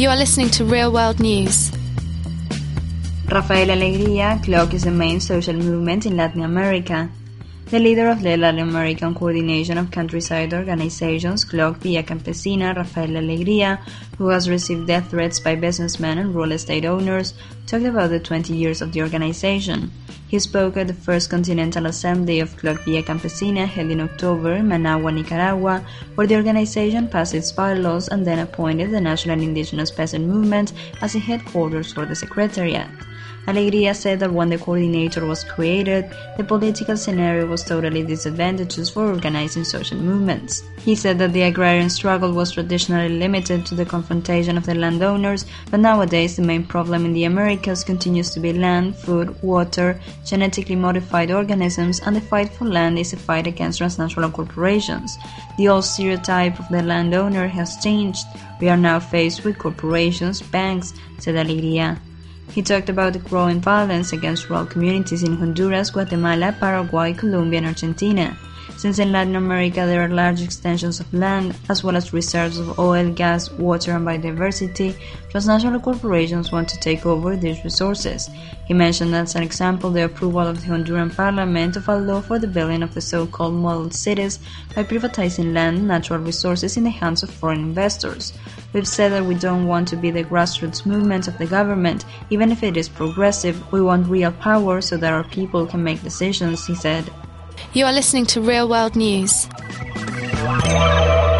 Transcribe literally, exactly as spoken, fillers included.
You are listening to Real World News. Rafael Alegría, C L O C is the main social movement in Latin America. The leader of the Latin American Coordination of Countryside Organizations, C L O C Villa Campesina, Rafael Alegría, who has received death threats by businessmen and real estate owners, talked about the twenty years of the organization. He spoke at the First Continental Assembly of C L O C Villa Campesina held in October in Managua, Nicaragua, where the organization passed its bylaws and then appointed the National Indigenous Peasant Movement as the headquarters for the Secretariat. Alegría said that when the coordinator was created, the political scenario was totally disadvantageous for organizing social movements. He said that the agrarian struggle was traditionally limited to the confrontation of the landowners, but nowadays the main problem in the Americas continues to be land, food, water, genetically modified organisms, and the fight for land is a fight against transnational corporations. The old stereotype of the landowner has changed. We are now faced with corporations, banks, said Alegría. He talked about the growing violence against rural communities in Honduras, Guatemala, Paraguay, Colombia, and Argentina. Since in Latin America there are large extensions of land, as well as reserves of oil, gas, water, and biodiversity, transnational corporations want to take over these resources. He mentioned as an example the approval of the Honduran parliament of a law for the building of the so-called model cities by privatizing land and natural resources in the hands of foreign investors. We've said that we don't want to be the grassroots movement of the government, even if it is progressive. We want real power so that our people can make decisions, he said. You are listening to Real World News.